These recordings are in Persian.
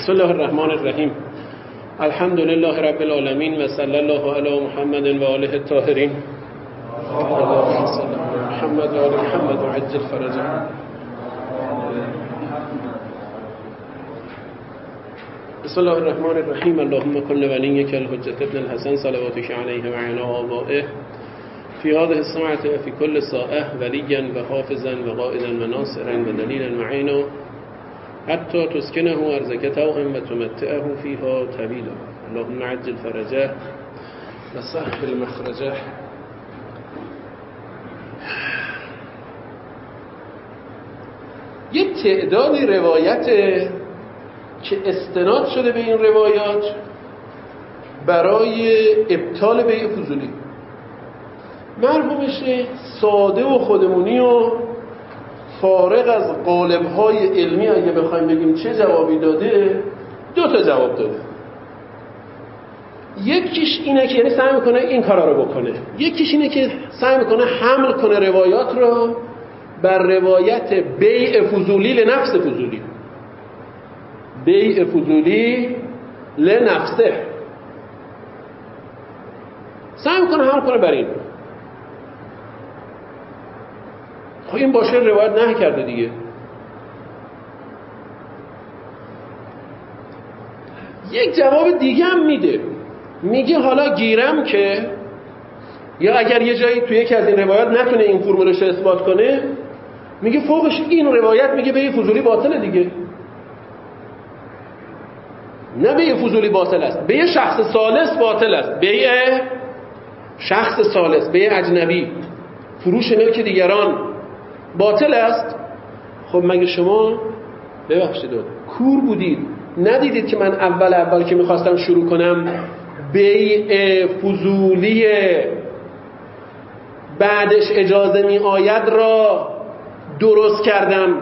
بسم الله الرحمن الرحیم. الحمد لله رب العالمین و صلی الله علی محمد و آله الطاهرین. اللهم صل علی محمد و آل محمد و عجل فرجهم. بسم الله الرحمن الرحیم. اللهم كن لوليك الحجة ابن الحسن صلواتك عليه وعلى آبائه في هذه الساعة وفي كل ساعة وليا وحافظا وقائدا وناصرا ودليلا معينا حتى تسكنه أرزك توأا وتمتعه فيها طويلا. اللهم عجل فرجه وسهل مخرجه. یک تعدادی روایت که استناد شده به این روایات برای ابطال بیع فضولی، مرحومش ساده و خودمونی و فارغ از قالب‌های علمی اگه بخوایم بگیم چه جوابی داده، دو تا جواب داده. یکیش اینه که یعنی سعی میکنه این کارا رو بکنه، یکیش اینه که سعی میکنه حمل کنه روایات رو بر روایت بیع فضولی لنفس فضولی، بیع فضولی لنفسه، سعی میکنه حمل کنه بر این. خب این باشه روایت نه کرده دیگه. یک جواب دیگه هم میده، میگه حالا گیرم که یا اگر یه جایی توی یکی از این روایات نتونه این فرمولش رو اثبات کنه، میگه فوقش این روایت میگه بیع فضولی باطله دیگه. نه بیع فضولی باطل است، بیع شخص ثالث باطل است، بیع شخص ثالث، بیع اجنبی، فروش ملک دیگران باطل است. خب مگه شما ببخشید کور بودید ندیدید که من اول که میخواستم شروع کنم بیع فضولی بعدش اجازه می آید را درست کردم؟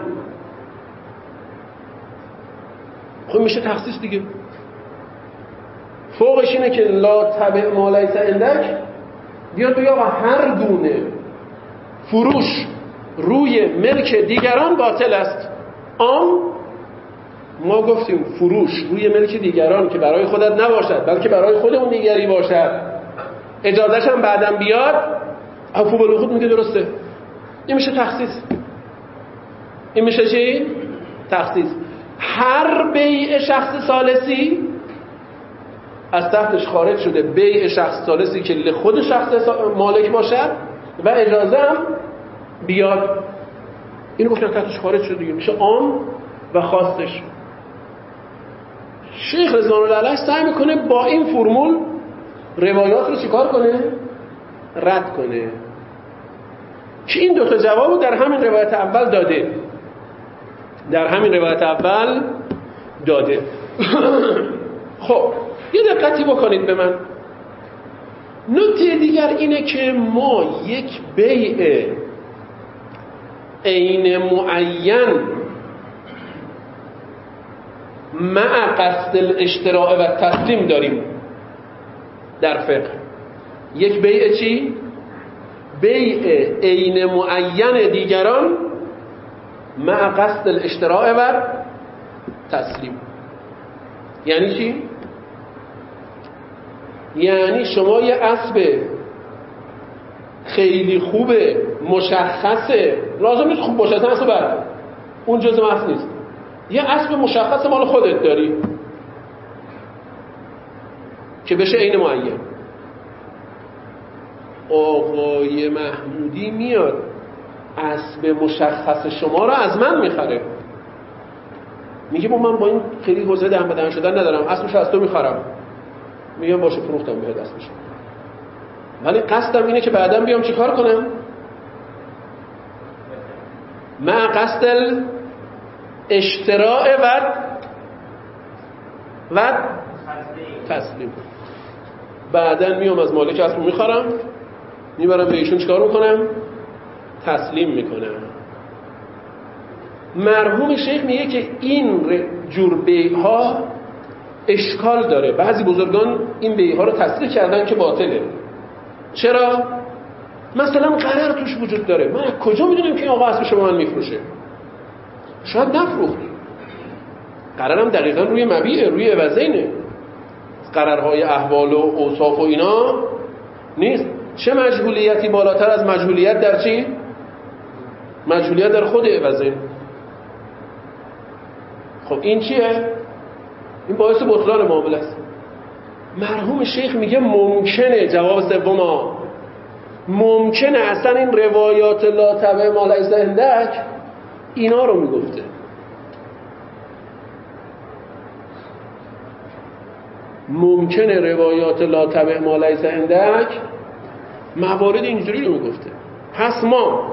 خب میشه تخصیص دیگه. فوقش اینه که لا تبع ما لیس عندک، بیاد بگه آقا هر گونه فروش روی ملک دیگران باطل است. ما گفتیم فروش روی ملک دیگران که برای خودت نباشد بلکه برای خود اون دیگری باشد، اجازهش هم بعدم بیاد، عفو بالخود میگه درسته. این میشه تخصیص. این میشه چی؟ تخصیص. هر بیع شخص ثالثی از تحتش خارج شده بیع شخص ثالثی که لخود شخص مالک باشد و اجازه هم بیاد. اینو گفتن تحتش خارج شده دیگه، میشه عام و خاصش. شیخ رضوان الله علیه سعی میکنه با این فرمول روایات رو چیکار کنه؟ رد کنه. که این دوتا جوابو در همین روایت اول داده، در همین روایت اول داده. خب یه دقتی بکنید به من. نکته دیگر اینه که ما یک بیع عین معین مع قصد الاشتراء و تسلیم داریم در فقه. یک بیع چی؟ بیع عین معین دیگران مع قصد الاشتراء و تسلیم. یعنی چی؟ یعنی شما یه اسب خیلی خوبه مشخصه، لازم نیست خوب باشه، اصلا بد، اون جزء مفت نیست، یه اسب مشخص مال خودت داری که بشه عین معین. آقای محمودی میاد اسب مشخص شما رو از من میخره، میگه من با این خیلی حوزه دهن به دهن شدن ندارم، اسبشو از تو میخرم. میگم باشه فروختم بهت اسبشو، ولی قصدم اینه که بعدم بیام چیکار کنم؟ مع قصد اشتراء و تسلیم. بعدن میام از مالک اسب میخرم، میبرم به ایشون چیکار میکنم؟ تسلیم میکنم. مرحوم شیخ میگه که این جور بیع‌ها اشکال داره. بعضی بزرگان این بیع‌ها رو تصریح کردن که باطله. چرا؟ مثلا غرر توش وجود داره. من کجا میدونم که این آقا اسب شما من میفروشه؟ شاید نفروخت، قرارم دقیقا روی مبیعه، روی عوضینه، قرارهای احوال و اوصاف و اینا نیست. چه مجهولیتی بالاتر از مجهولیت در چی؟ مجهولیت در خود عوضین. خب این چیه؟ این باعث بطلان معامله است. مرحوم شیخ میگه ممکنه، جواب سوم، ممکنه اصلا این روایات لا تبع ما لیس عندک اینا رو میگفته. ممکنه روایات لا تبع ما لیس عندک موارد اینجوری رو میگفته. پس ما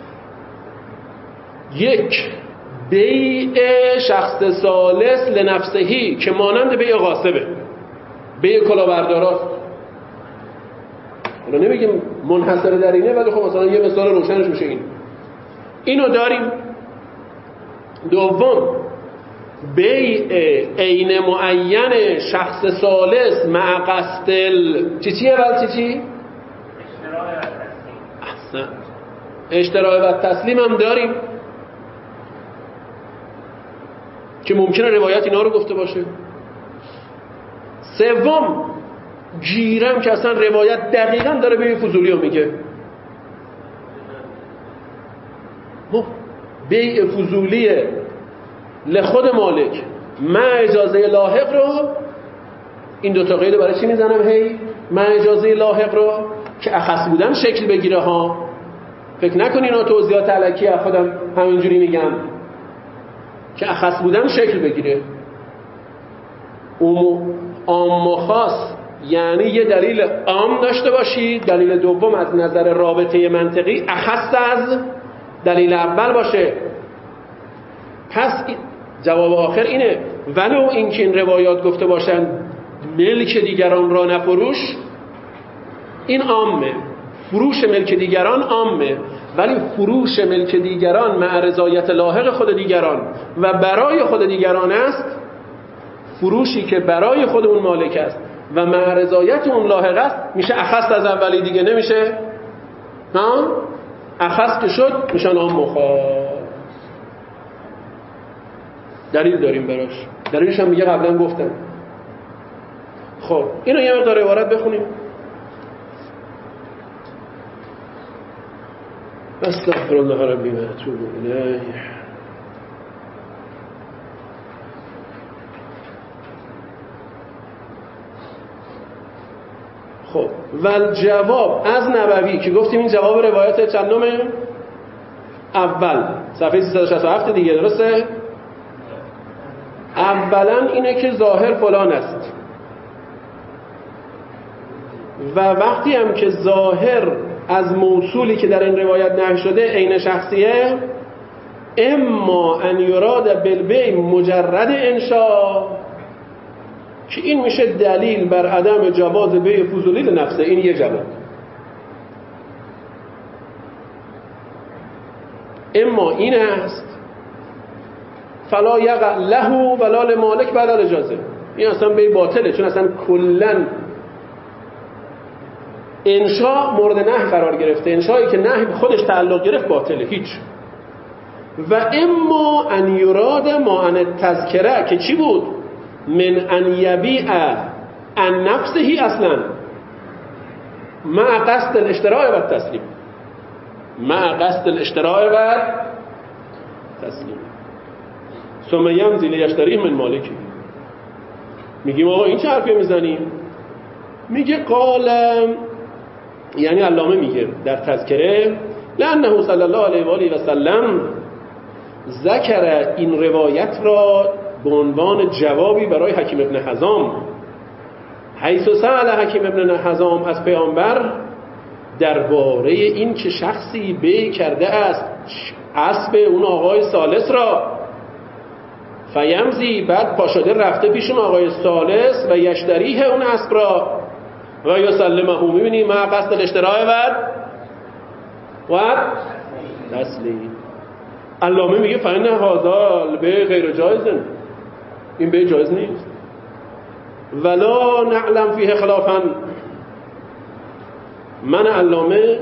یک بیع شخص ثالث لنفسهی که مانند بیع غاصبه، بیع کلاهبرداراست، حالا نمیگیم منحصر در اینه، ولی خب مثلا یه مثال روشنش میشه اینو داریم. دوم بیع عین معین شخص ثالث مع قصد چی؟ اشتراع و تسلیم هم داریم که ممکنه روایت اینا رو گفته باشه. سوم گیرم که اصلا روایت دقیقا داره بیع فضولی رو میگه. بیع فضولی لخود مالک من اجازه لاحق رو، این دوتا قید برای چی میزنم؟ من اجازه لاحق رو که اخص بودن شکل بگیره ها. فکر نکنین اینا توضیحات علکی خودم همینجوری میگم، که اخص بودن شکل بگیره. عام و خاص یعنی یه دلیل عام داشته باشی، دلیل دوم از نظر رابطه منطقی اخص از دلیل اول باشه. پس جواب آخر اینه، ولو اینکه این روایات گفته باشن ملک دیگران را نفروش، این عامه، فروش ملک دیگران عامه، ولی فروش ملک دیگران مع رضایت لاحق خود دیگران و برای خود دیگران است. فروشی که برای خود اون مالک است و مع رضایت اون لاحق است میشه اخص از اولی، دیگه نمیشه ها؟ اخص که شد میشن عام و خاص. دلیل داریم براش، دلیلش هم میگه قبلا گفتم. خب اینو یه مقدار عبارت بخونیم. استغفر الله ربی و اتوب الیه. خب و جواب از نبوی که گفتیم این جواب روایت چندمه؟ اول صفحه 367 دیگه، درسته؟ اولا اینه که ظاهر فلان است و وقتی هم که ظاهر از موصولی که در این روایت نهی شده عین شخصیه، اما ان یراد بالبیع مجرد انشاء، که این میشه دلیل بر عدم جواز بیع فضولی لنفسه. این یه جواب. اما این است فلا یقع له ولا لمالک بعد الاجازه، این اصلا بیع باطله، چون اصلا کلن انشاء مورد نهی قرار گرفته. انشایی که نهی به خودش تعلق گرفت باطله، هیچ. و اما ان یراد ما ان تذکره، که چی بود؟ من ان یبیع ان نفسه اصلا مع قصد الاشتراع و تسلیم، مع قصد الاشتراع و تسلیم، ثم یمضی لیشتری من مالکی. میگیم آقا این چه حرفی میزنیم؟ میگه قال، یعنی علامه میگه در تذکره، لانه صلی الله علیه و آله و سلم ذکر این روایت را به عنوان جوابی برای حکیم ابن حزام، حیث سأل حکیم ابن حزام از پیامبر درباره این که شخصی بیع کرده است اسب اون آقای ثالث را، فیمزی، بعد پاشده رفته پیشون آقای ثالث و یشتریه اون اسب را و یسلمه، میبینی ما قصد الاشتراع و تسلیم. علامه میگه فإن هذا البیع غیر جایزه، این بیع جایز نیست. ولا نعلم فیه خلافا، من علامه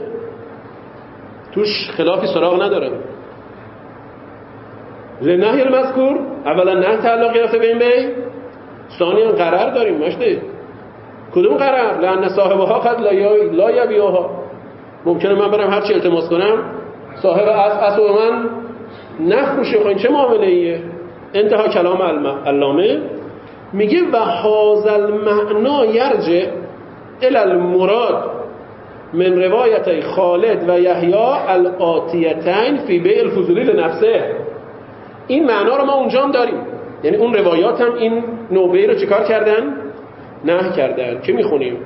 توش خلافی سراغ ندارم. لنهی المذکور اولا نه تعلق گرفته به این بی، ثانیا قرار داریم مشته. کدوم قرار؟ لأن صاحبها قد لا یبیعها. ممکنه من برم هر چی التماس کنم صاحب اسب من نفروشه. خب این چه معامله ایه؟ انتها کلام علامه میگه و هذا المعنى یرجع الی المراد من روایت خالد و یحیی الآتیتین فی بیع الفضولی لنفسه. این معنا رو ما اونجا هم داریم، یعنی اون روایات هم این نوبهی رو چیکار کردن؟ نهی کردن. که میخونیم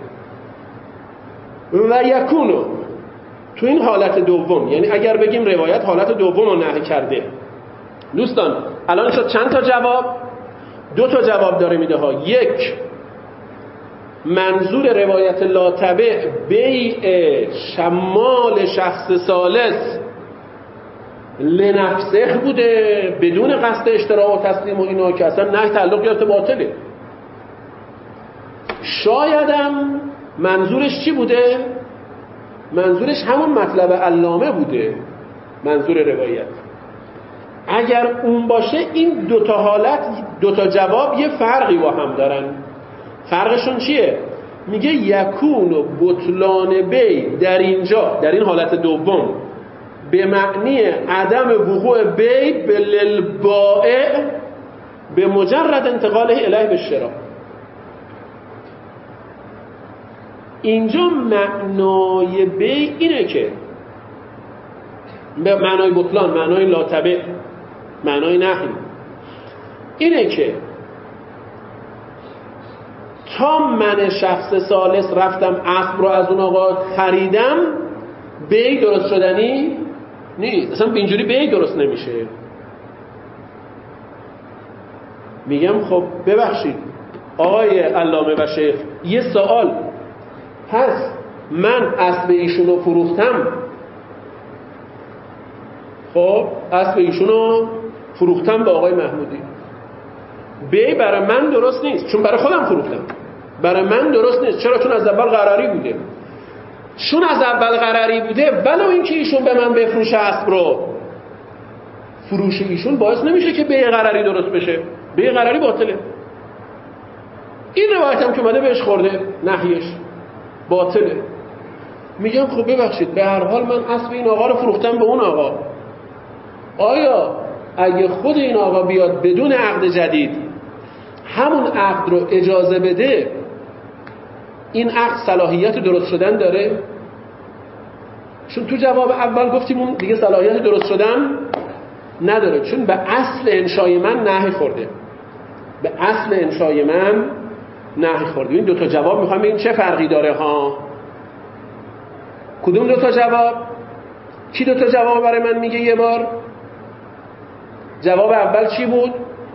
و یکونو تو این حالت دوم، یعنی اگر بگیم روایت حالت دوم رو نهی کرده. دوستان الان شد چند تا جواب؟ 2 تا جواب داره میده ها. یک، منظور روایت لا تبع بیع شمال شخص ثالث لنفسه بوده بدون قصد اشتراء و تسلیم و اینا که اصلا نه تعلق گرفته باطله. شایدم منظورش چی بوده؟ منظورش همون مطلب علامه بوده. منظور روایت اگر اون باشه این 2 تا حالت 2 تا جواب یه فرقی با هم دارن. فرقشون چیه؟ میگه یکون و بطلان بی در اینجا در این حالت دوم به معنی عدم وقوع بی بالبائع به مجرد انتقاله الیه به شراء. اینجا معنای بی اینه که به معنای بطلان، معنای لا تبع، معنای نهی اینه که تا من شخص ثالث رفتم اسب رو از اون آقا خریدم بی درست شدنی نیست. اصلا اینجوری بی درست نمیشه. میگم خب ببخشید آقای علامه و شیخ یه سوال، پس من اسب ایشونو فروختم، خب اسب ایشونو فروختم به آقای محمودی، بی برای من درست نیست چون برای خودم فروختم، برای من درست نیست. چرا؟ چون از اول قراری بوده. چون از اول قراری بوده ولو اینکه ایشون به من بفروشه اسب رو، فروش ایشون باعث نمیشه که بی قراری درست بشه. بی قراری باطله. این روایت هم که اومده بهش خورده نهیش باطله. میگم خب ببخشید به هر حال من اسب این آقا رو فروختم به اون آقا. آیا اگه خود این آقا بیاد بدون عقد جدید همون عقد رو اجازه بده، این عقد صلاحیت درست شدن داره؟ چون تو جواب اول گفتیم اون دیگه صلاحیت درست شدن نداره، چون به اصل انشای من نهی خورده. به اصل انشای من نهی خورده. این 2 تا جواب میخوام ببینیم چه فرقی داره ها. کدوم 2 تا جواب؟ کی 2 تا جواب برای من میگه یه بار؟ جواب اول چی بود؟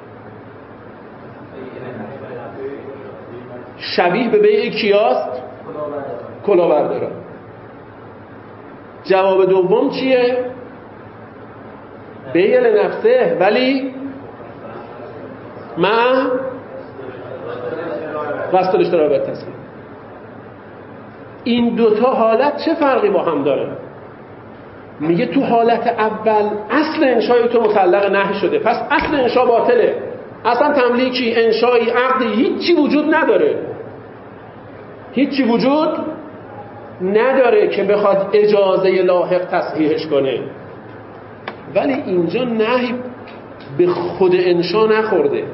شبیه به بیع کیاست؟ کلاهبرداران. جواب دوم چیه؟ بیع لنفسه ولی ما قصد الاشتراء و تسلیم. این 2 تا حالت چه فرقی با هم داره؟ میگه تو حالت اول اصل انشای تو متعلق نهی شده، پس اصل انشا باطله. اصلا تملیکی، انشایی، عقدی هیچی وجود نداره. هیچی وجود نداره که بخواد اجازه لاحق تصحیحش کنه. ولی اینجا نهی به خود انشا نخورده.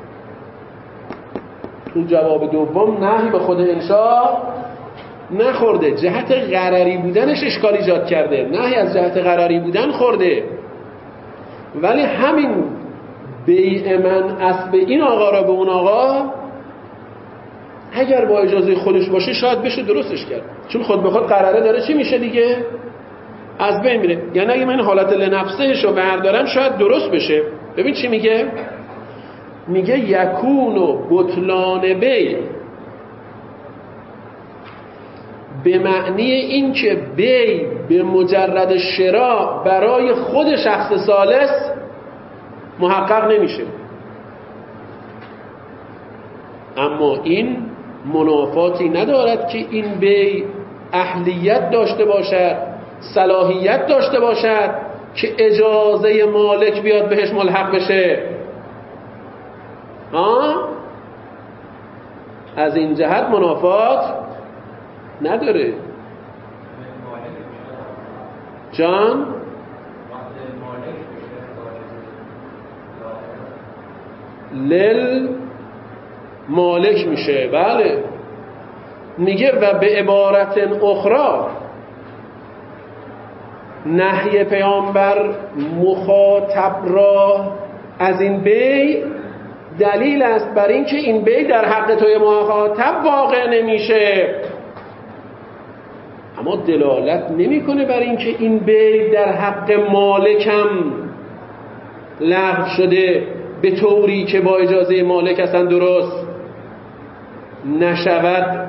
تو جواب دوم نهی به خود انشا نخورده. جهت غرری بودنش اشکال ایجاد کرده، نهی از جهت غرری بودن خورده. ولی همین بیع من اسب این آقا را به اون آقا اگر با اجازه خودش باشه شاید بشه درستش کرد، چون خود به خود قراره داره چی میشه دیگه؟ از بین میره. یعنی اگه من حالت لنفسهش رو بردارم شاید درست بشه. ببین چی میگه؟ میگه یکون و بطلان بی به معنی این که بی به مجرد شراء برای خود شخص ثالث محقق نمیشه. اما این منافاتی ندارد که این بی اهلیت داشته باشد، صلاحیت داشته باشد که اجازه مالک بیاد بهش ملحق بشه. از این جهت منافات نداره. جان مالک میشه. بله میگه و به عبارت اخرى نهی پیامبر مخاطب را از این بیع دلیل است بر این که این بیع در حق توی مخاطب واقع نمیشه، اما دلالت نمیکنه بر این که این بیع در حق مالکم لغو شده به طوری که با اجازه مالک اصلا درست نشود.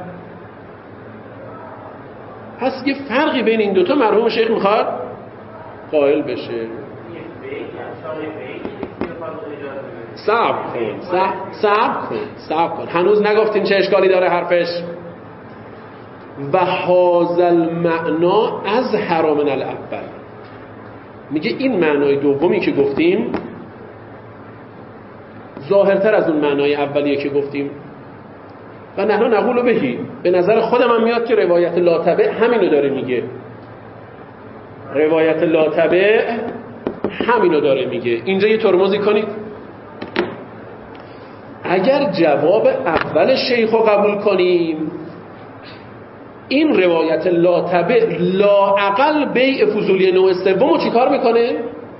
پس یه فرقی بین این دوتا مرحوم شیخ میخواد قائل بشه. صبر کن هنوز نگفتیم چه اشکالی داره حرفش. و هذا المعنا از حرام من الاول، میگه این معنای دومی که گفتیم ظاهرتر از اون معنای اولیه که گفتیم. و نحن نقول بهی، به نظر خودم هم میاد که روایت لاتبع همینو داره میگه. روایت لاتبع همینو داره میگه. اینجا یه ترمزی کنید. اگر جواب اول شیخو قبول کنیم، این روایت لاتبع لااقل بیع فضولی نوع سومو چی کار میکنه؟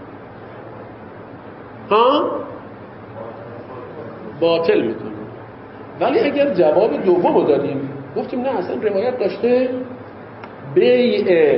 باطل میکنه. ولی اگر جواب دومو دادیم، گفتیم نه اصلا روایت داشته بیع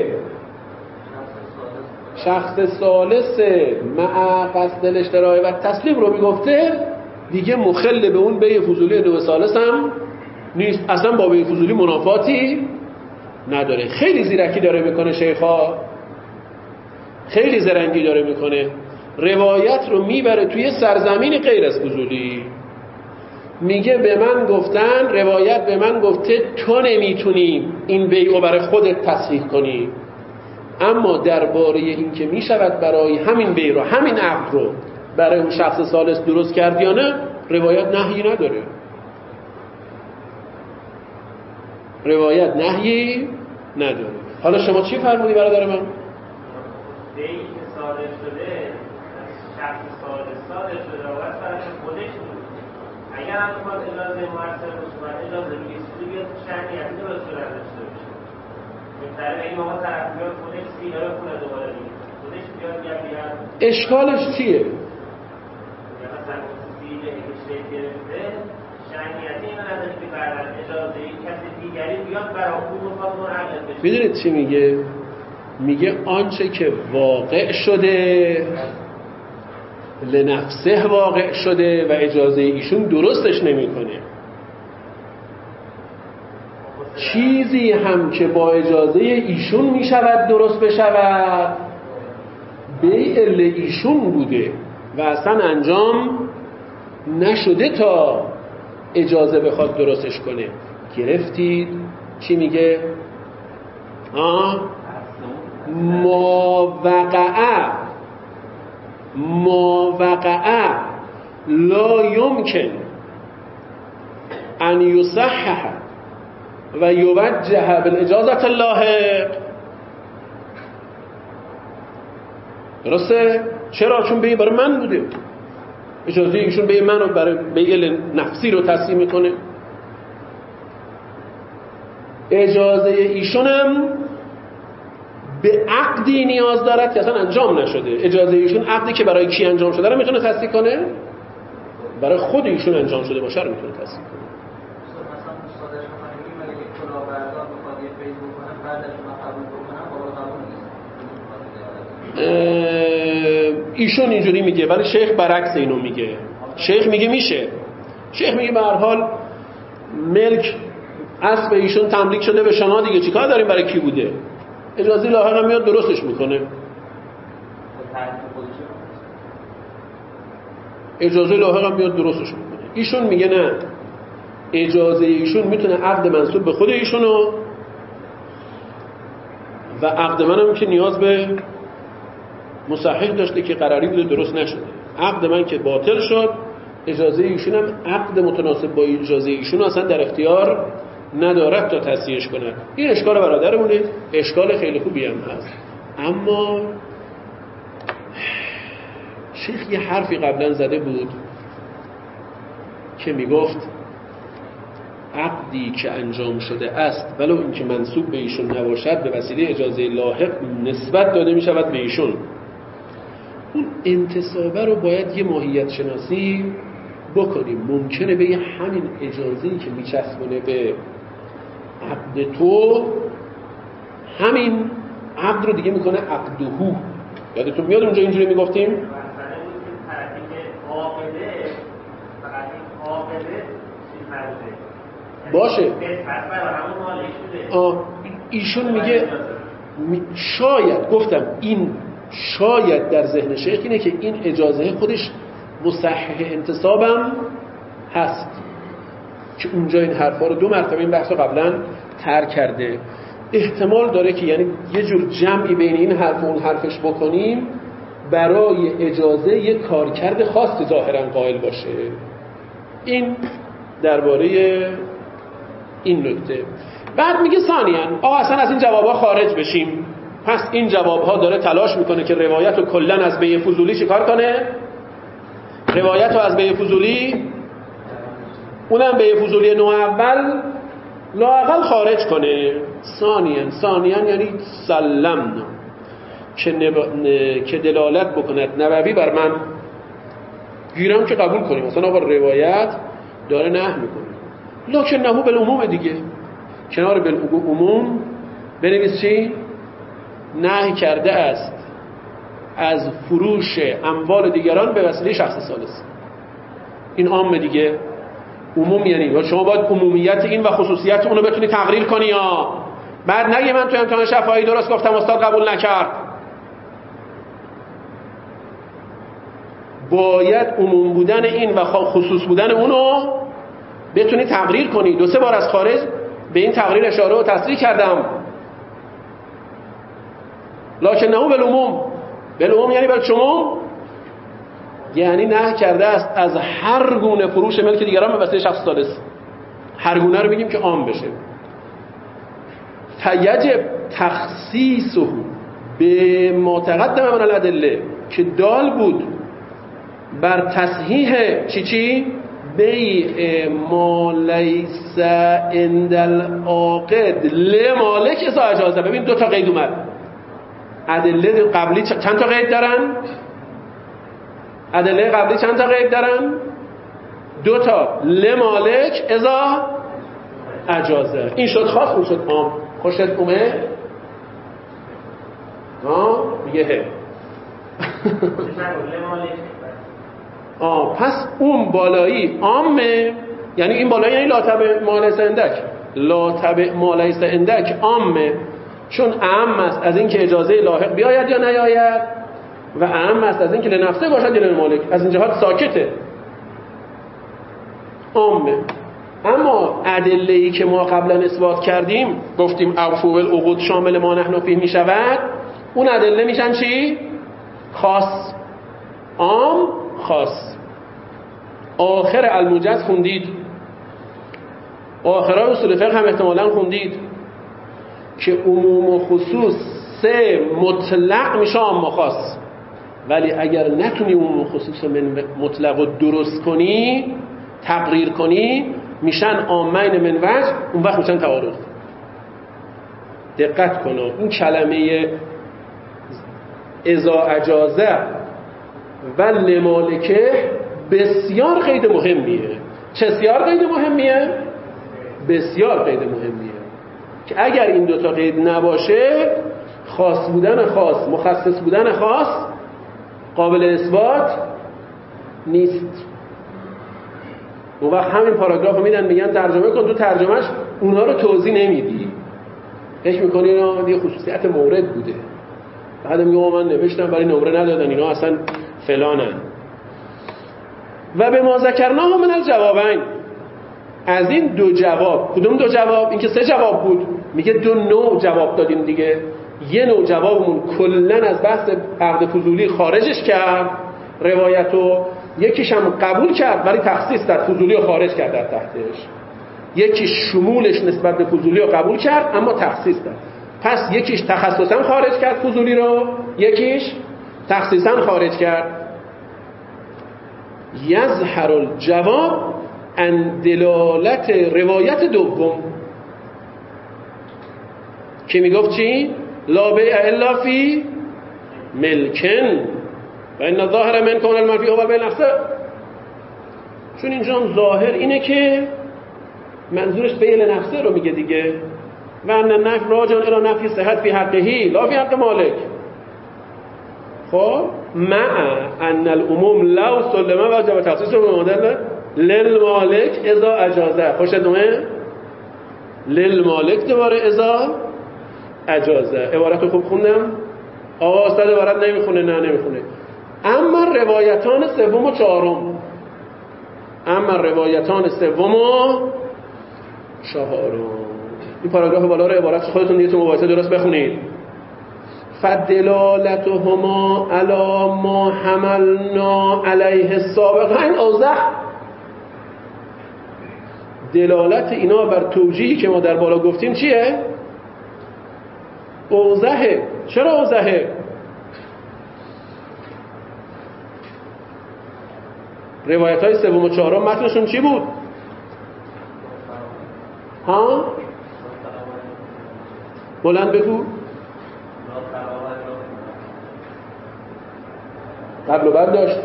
شخص ثالث مع قصد الاشتراء و تسلیم رو میگفته، دیگه مخل به اون بیع فضولی نوع ثالث هم نیست، اصلا با بیع فضولی منافاتی نداره. خیلی زیرکی داره میکنه شیخا، خیلی زرنگی داره میکنه. روایت رو میبره توی سرزمین غیر از فضولی. میگه به من گفتن، روایت به من گفته تو نمیتونی این بیعو برای خودت تصحیح کنی، اما درباره این که میشود برای همین بیع رو، همین عقد رو برای اون شخص ثالث درست کرد یا نه، روایت نهی نداره. روایت نهی نداره. حالا شما چی فرمودی برادر من؟ بیعی که صادر شده، شخص صادر شده روایت برای خودش بود. اگر هم میخواد اجازه مؤثر باشه و اجازه میگیستی بیاد شرعیتی درست شده داشته باشه، بهتره این موقع طرف بیاد خودش سیگاره کنه دوباره دیگه، خودش بیاد اشکالش چیه؟ یا مثلا سیگاره اشتری گرفته شرعیتی اینو نداری که بعدن اجازه کسی دیگری بیاد برای اون مطابق منعقد بشه. میدونید چی میگه؟ میگه آنچه که واقع شده لنفسه واقع شده و اجازه ایشون درستش نمیکنه. چیزی هم که با اجازه ایشون میشود درست بشود بیع ایشون بوده و اصلا انجام نشده تا اجازه بخواد درستش کنه. گرفتید چی میگه؟ ما وقع لا يمكن ان يصحح و یوجه بالاجازه اللاحق. درسته؟ چرا؟ چون بیع برای من بوده، اجازه ایشون بیع من رو برای بیع نفسی رو تصحیح میکنه. اجازه ایشونم به عقدی نیاز دارد که اصلا انجام نشده. اجازه ایشون عقدی که برای کی انجام شده رو میتونه تصدیق کنه؟ برای خود ایشون انجام شده باشه رو میتونه تصدیق کنه. مثلا استادش میگه ولی یک کلاهبردار بخواد یه پیج بکنه بعدش ما قبول بکنه قابل قبول نیست. ایشون اینجوری میگه ولی شیخ برعکس اینو میگه. شیخ میگه میشه. شیخ میگه به هر حال ملک اسب ایشون تملیک شده به شما دیگه، چیکار داریم برای کی بوده؟ اجازه لاحق هم میاد درستش میکنه. اجازه لاحق هم میاد درستش میکنه. ایشون میگه نه، اجازه ایشون میتونه عقد منسوب به خود ایشونو و عقد منم که نیاز به مصحح داشته که قراری بوده درست نشده. عقد من که باطل شد اجازه ایشون هم عقد متناسب با اجازه ایشون اصلا در اختیار ندارد تا تصحیحش کند. این اشکال برادرمونه، اشکال خیلی خوبی هم هست. اما شیخ یه حرفی قبلا زده بود که میگفت عقدی که انجام شده است ولو اینکه منسوب به ایشون نباشد به وسیله اجازه لاحق نسبت داده می شود به ایشون. اون انتصابه رو باید یه ماهیت شناسی بکنیم. ممکنه به همین اجازه‌ای که میچسبونه به عقد تو همین عقد رو دیگه میکنه عقدهو. یادتون میاد اونجا اینجوری میگفتیم؟ باشه. ایشون میگه شاید، گفتم این شاید در ذهن شیخ اینه که این اجازه خودش مصحح انتصابم هست که اونجا این حرفا رو 2 مرتبه این بحث رو قبلا ترک کرده. احتمال داره که یعنی یه جور جمعی بین این حرف و اون حرفش بکنیم برای اجازه یه کارکرد خاصی ظاهرا قائل باشه. این درباره این نکته. بعد میگه ثانیاً آقا اصلا از این جوابها خارج بشیم. پس این جوابها داره تلاش میکنه که روایت رو کلاً از بی فضولی چیکار کنه؟ روایت رو از بی فضولی، اونم بی فضولی نوع اول لااقل خارج کنه. ثانیاً یعنی سلمنا که دلالت بکند نبوی بر من گیرم که قبول کنیم مثلا آقا روایت داره نهی میکنه، لکن نهو بالعموم دیگه، کنار بالعموم بنویس چی؟ نهی کرده است از فروش اموال دیگران به وسیله شخص ثالث. این عام دیگه. عموم یعنی شما باید عمومیت این و خصوصیت اونو بتونی تقریر کنی. یا بعد نگی من تو امتحان شفاهی درست گفتم استاد قبول نکرد. باید عموم بودن این و خصوص بودن اونو بتونی تقریر کنی. 2-3 بار از خارج به این تقریر اشاره و تصریح کردم. لکن نهو بالعموم یعنی بر شما، یعنی نهی کرده است از هر گونه فروش ملک دیگران به وسیله شخص ثالث. هر گونه رو میگیم که عام بشه. فیجب تخصیصه به ما تقدم من الادله که دال بود بر تصحیح چی بیع ما لیس عند العاقد لمالک اذا اجازه. ببین 2 تا قید اومد. ادله قبلی چند تا قید دارن؟ ادله قبلی چند تا قید دارن؟ 2 تا. لمالک اذا اجازه. این شد خاص، اون شد عام. خوشت اومه؟ میگه هه. پس اون بالایی عامه، یعنی این بالایی یعنی لا تبع ما لیس عندک. لا تبع ما لیس عندک عامه، چون اهم است از این که اجازه لاحق بیاید یا نیاید و اهم است از این که لنفسه باشد یا للمالک. از این جهات ساکته، عامه. اما ادله‌ای که ما قبلا اثبات کردیم، گفتیم اوفوا بالعقود شامل ما نحن فیه می شود، اون ادله میشن چی؟ خاص. عام خاص. آخر الموجز خوندید، آخرای اصول فقه هم احتمالاً خوندید که عموم و خصوص 3 مطلق میشه عام و خاص. ولی اگر نتونی عموم و خصوص مطلق رو درست کنی، تقریر کنی، میشن عامین من وجه، اون وقت میشن تعارض. دقت کنو، این کلمه اذا اجازه و لمالکه بسیار قید مهمیه. بسیار قید مهمیه؟ بسیار قید مهمیه که اگر این 2 تا قید نباشه، خاص بودن خاص، مخصص بودن خاص قابل اثبات نیست. اون وقت همین پاراگراف رو میگن ترجمه کن، تو ترجمهش اونا رو توضیح نمیدی، فکر میکنی اینا یه خصوصیت مورد بوده، بعد میگم من نوشتم ولی نمره ندادن، اینا اصلا فلانن. و به ما ذکرناه من الجوابین، از این 2 جواب، کدوم 2 جواب؟ این که 3 جواب بود، میگه 2 نوع جواب دادیم دیگه. یه نوع جوابمون کلن از بحث عقد فضولی خارجش کرد روایتو، یکیش هم قبول کرد ولی تخصیص داد، فضولی رو خارج کرد در تحتش. یکیش شمولش نسبت به فضولی رو قبول کرد اما تخصیص داد. پس یکیش تخصصا خارج کرد فضولی رو، یکیش تخصیصا خارج کرد. یظهر الجواب عن دلالت روایت دوم که میگفت چی؟ لا بیع الا فی ملکن و ان الظاهر من کون المنفی هو بیع نفسه. چون اینجا ظاهر اینه که منظورش بیع نفسه رو میگه دیگه. و ان النفی راجع الی نفی صحت فی حقه لا فی حق مالک. خب مع ان العموم لو سلم واجب تخصیص مدل للمالک اذا اجازه. خوشتونه؟ للمالک دوباره اذا اجازه. عبارت رو خوب خوندم؟ آقا استاد عبارت نمیخونه؟ نه نمیخونه. اما روایتان سوم و چهارم، این پاراگراف بالا رو عبارت خودتون دیگه تو مباحثه درست بخونید. فدلالتهما علی ما حملنا علیه سابقا. این اوضح دلالت اینا بر توجیهی که ما در بالا گفتیم چیه؟ اوضحه. چرا اوضحه؟ روایت های سوم و چهارم متنشون چی بود؟ ها؟ بلند بگو. قبل و بعد داشت.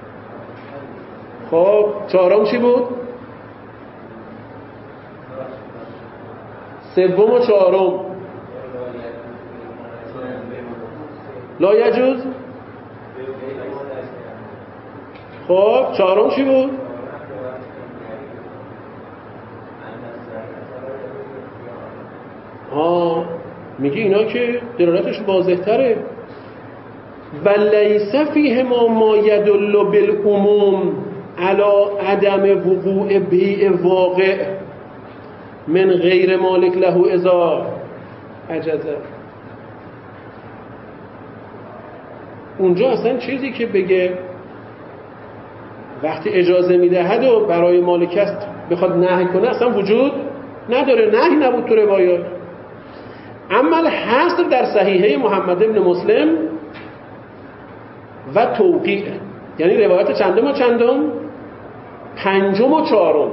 خب چهارم چی بود؟ سوم و چهارم لا یجوز. خب چهارم چی بود؟ میگه اینا که دلالتش واضح تره. و لیس فیه ما یدل بالعموم علی عدم وقوع بیع واقع من غیر مالک له اذا اجازه. اونجا اصلا چیزی که بگه وقتی اجازه میدهد و برای مالک است بخواد نهی کنه اصلا وجود نداره. نهی نبود تو روایات. اما حصر در صحیحه محمد ابن مسلم و توقیع، یعنی روایت چندم و چندم؟ پنجم و چهارم.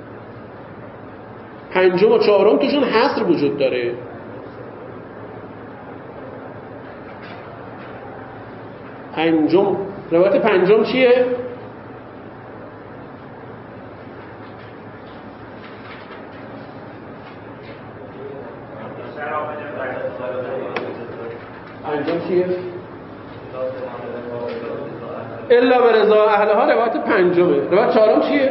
پنجم و چهارم توشون حصر وجود داره. پنجم، روایت پنجم چیه؟ پنجم چیه؟ الا به رضا اهلها. روایت پنجمه. روایت چهارم چیه؟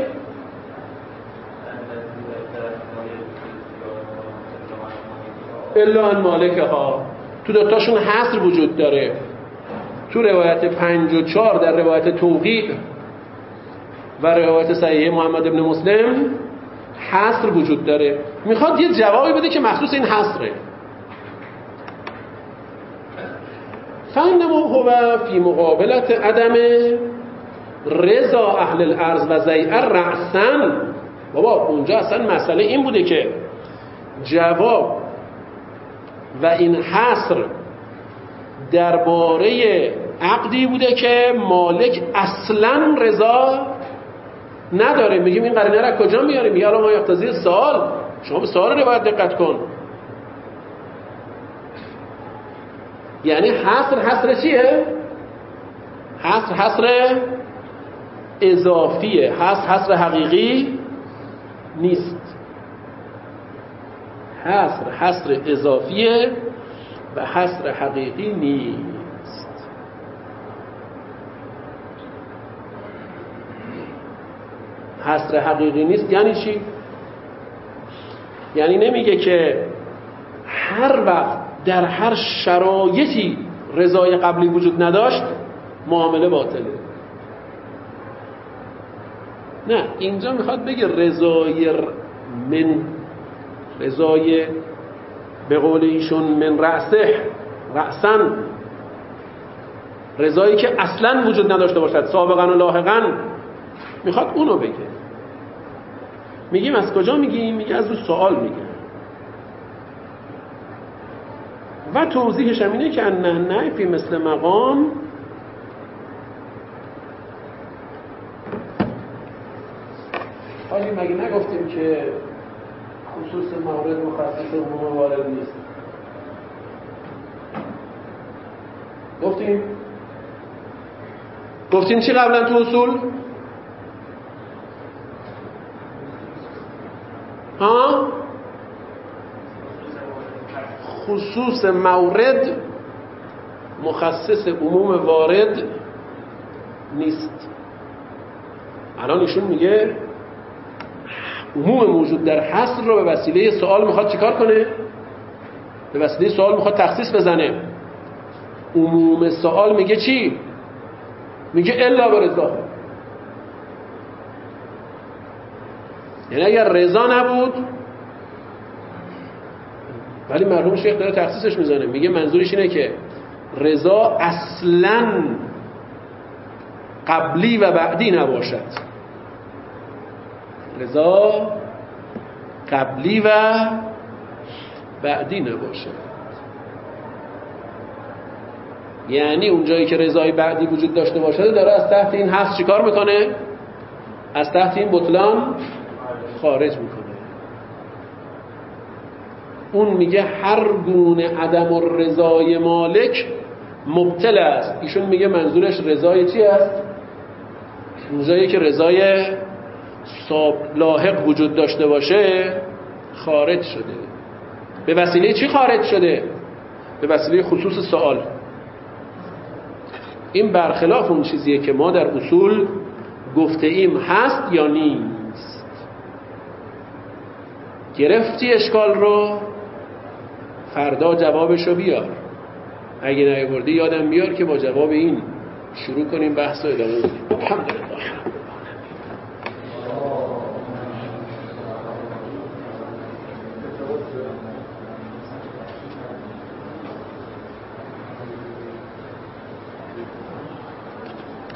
الا ان مالکها. تو دوتاشون حصر وجود داره. تو روایت 5 و 4 در روایت توقیع و روایت صحیح محمد ابن مسلم حصر وجود داره. میخواد یه جوابی بده که مخصوص این حصره. فانما هو فی مقابلت عدم رضا اهل الارض و زیع رأسا. بابا اونجا اصلا مسئله این بوده که جواب و این حصر درباره عقدی بوده که مالک اصلا رضا نداره. میگیم این قرینه را کجا میاریم؟ میگه ما یقتضی سوال. شما به سوال روایت دقت کن. یعنی حصر چیه؟ حصر اضافیه. حصر حقیقی نیست. حصر اضافیه و حصر حقیقی نیست. حصر حقیقی نیست یعنی چی؟ یعنی نمیگه که هر وقت در هر شرایطی رضای قبلی وجود نداشت معامله باطله. نه، اینجا میخواد بگه رضای به قول ایشون من رأسن، رضایی که اصلا وجود نداشته باشد، سابقا و لاحقا میخواد اونو بگه. میگیم از کجا میگیم؟ میگه از اون سوال میگه. و توضیحش هم اینه که نه فی مثل مقام حالی مگه نگفتیم که خصوص مورد مخصص عموم وارد نیست؟ گفتیم چی قبلا تو اصول؟ ها؟ خصوص مورد مخصص عموم وارد نیست. الان ایشون میگه عموم موجود در حصر رو به وسیله سوال میخواد چیکار کنه؟ به وسیله سوال میخواد تخصیص بزنه. عموم سوال میگه چی؟ میگه الا به رضا. یعنی اگر رضا نبود، ولی مرحوم شیخ داره تخصیصش میزنه، میگه منظورش اینه که رضا اصلاً قبلی و بعدی نباشد. رضا قبلی و بعدی نباشد. یعنی اون جایی که رضای بعدی وجود داشته باشه داره از تحت این حصر چیکار میکنه؟ از تحت این بطلان خارج میکنه. اون میگه هر گونه عدم الرضای مالک مبتل است. ایشون میگه منظورش رضای چی است؟ اون جایی که رضای لاحق وجود داشته باشه خارج شده. به وسیله چی خارج شده؟ به وسیله خصوص سوال. این برخلاف اون چیزیه که ما در اصول گفته ایم هست یا نیست. گرفتی اشکال رو، فردا جوابشو بیار. اگه نیاوردی یادم بیار که با جواب این شروع کنیم بحث رو ادامه بدیم. الحمدلله.